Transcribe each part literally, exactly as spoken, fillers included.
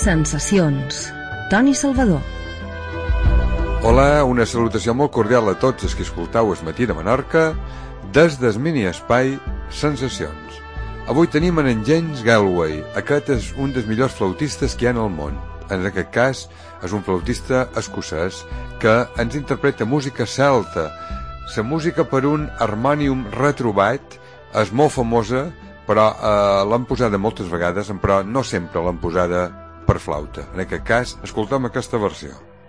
Sensacions. Toni Salvador. Hola, una salutació molt cordial a tots els que escoltau el matí de Menorca des del mini espai Sensacions. Avui tenim en James Galway. Aquest és un dels millors flautistes que hi ha en el món. En aquest cas és un flautista escocès que ens interpreta música celta. La música per un harmònium retrobat és molt famosa, però eh, l'han posada moltes vegades, però no sempre l'han posada per flauta. En aquest cas, escoltem aquesta versió.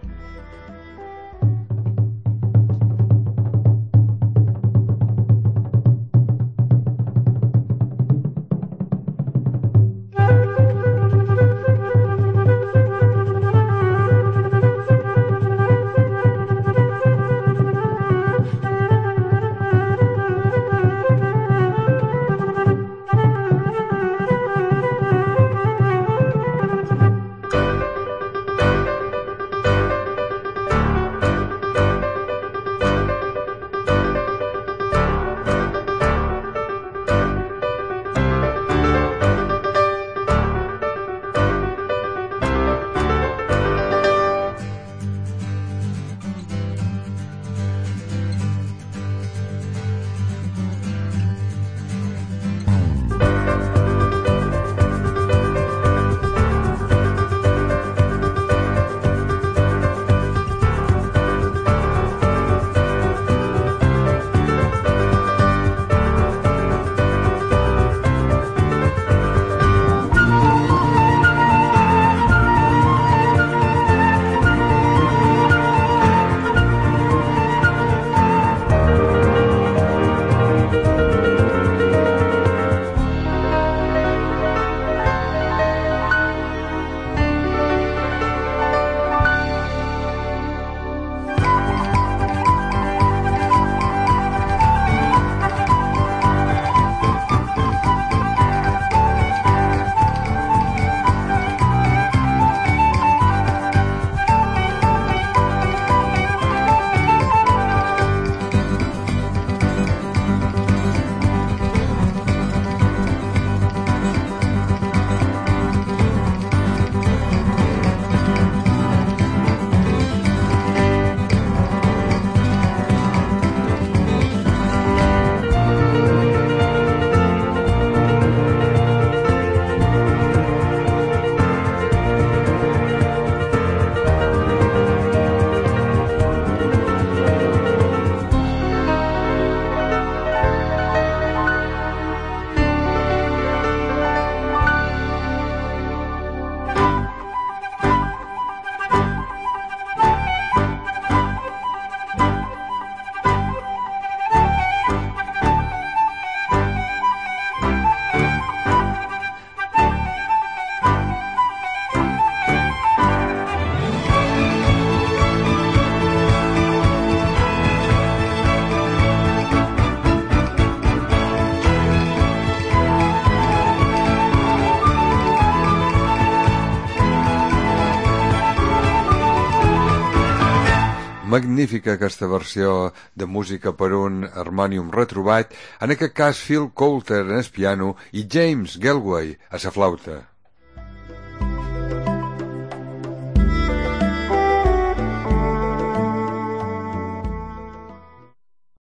Magnífica aquesta versió de música per un harmònium retrobat, en aquest cas Phil Coulter en el piano i James Galway a la flauta.